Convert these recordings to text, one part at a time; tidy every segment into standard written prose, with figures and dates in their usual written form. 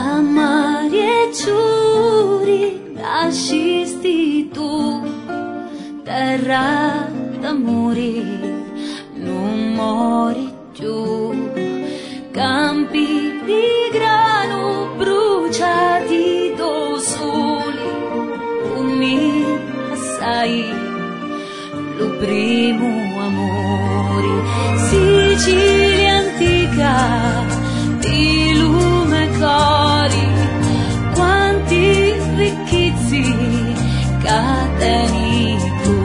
Tra mari e giuri nascisti tu, terra d'amori, non mori più. Campi di grano bruciati do soli, unì assai lo primo amore. Sicilia antica di lume cori, quanti ricchizzi cateni tu.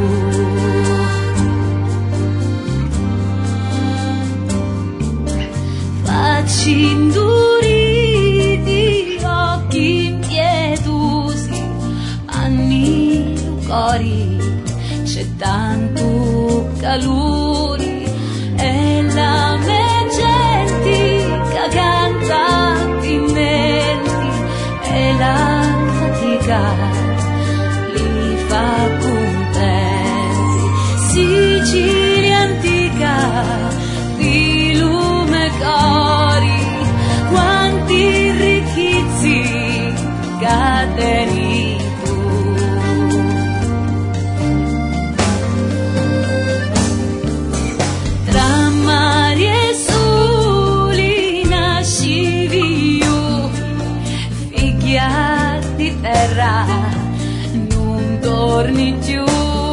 Facci induriti, occhi impiedosi, anni cori, c'è tanto calore e la mia gente che canta in menti e la fatica li fa contenti. Sicilia antica di lume cori, quanti ricchizzi cateni tu. Tra mari e soli nascivi io, figlia di terra, non torni più.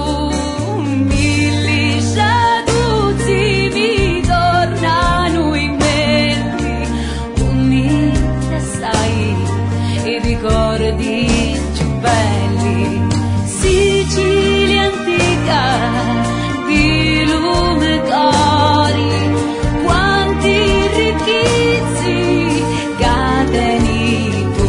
Mille sciaduzzi mi tornano in mente, uniti assai i ricordi più belli. Sicilia antica di lume cori, quanti ricchizzi cateni tu.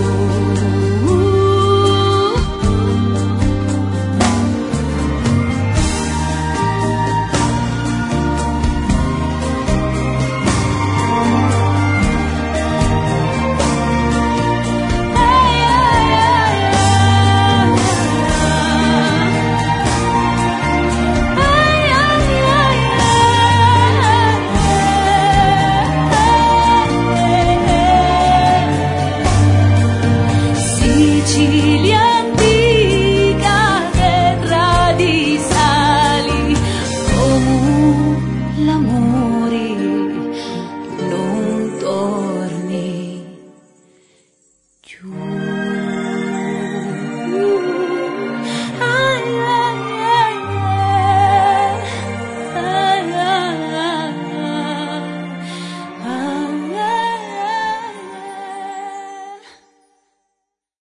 Sicilia antica, terra di sali, come l'amore non torni più.